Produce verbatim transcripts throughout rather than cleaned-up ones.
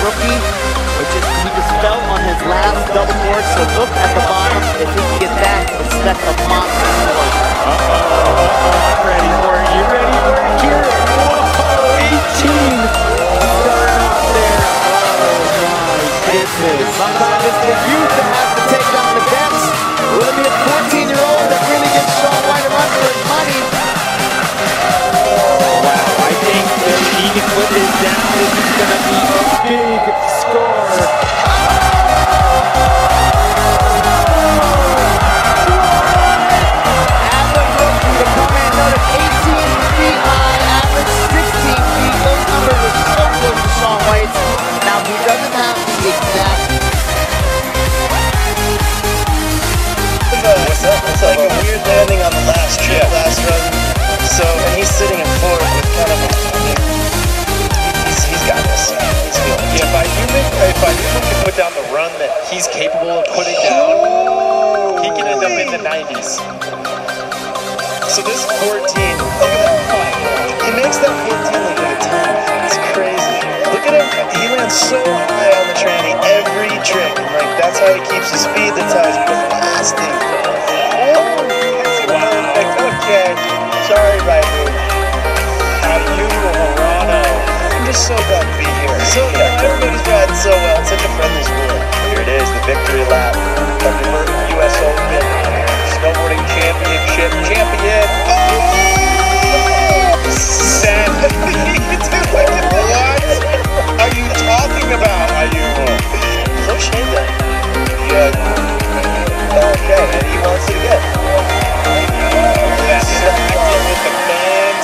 rookie, which is he just fell on his last double board, so look at the bottom. If he can get that, expect a monster score. Uh-oh, uh-oh, I'm ready for it. You ready for it, Kieran? Whoa, eighteen! Starting off there. Oh, my goodness. Sometimes it's the youth that has to take down the vets. Will it be a fourteen-year-old that really gives Shaun White a run for his money? Wow, I think the cheating foot is down. This is going to be a big score. As a rookie to come in, noted eighteen feet high, average sixteen feet. Those numbers are so close to Shaun White's. Now, he doesn't have the exact. What's up? It's like a weird landing on the last trip, yeah. last run. So, and he's sitting in fourth with kind of, he's, he's got this. He's feeling it. Yeah, if Ayumun, if Ayumun can put down the run that he's capable of putting down, oh, he can end up in the nineties. So this fourteen, look at that. He makes that fourteen look like a ten. It's crazy. Look at him. He lands so high on the tranny every trick. And like, that's how he keeps his speed. That's how he's blasting. Oh, that's perfect. Okay. Sorry, Raimu. Ayumun Hirano. I'm just so glad to be here. So, yeah, everybody's riding so well. It's such a friendly sport. Here it is, the victory lap of the U S Open Snowboarding Championship champion. Oh! Seth. What are you talking about, Ayumun? No shame then. Yeah. Okay, and he wants it again. That's acting with the fans.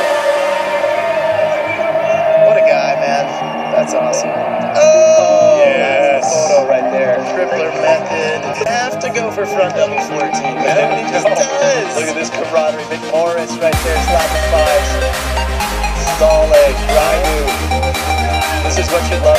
What a guy, man. That's awesome. Oh, yes. That's the photo right there. Tripler method. Have to go for front double fourteen, man. He just does. Look at this camaraderie. Vic Morris right there slapping fives. Stale, Raimu. This is what you love.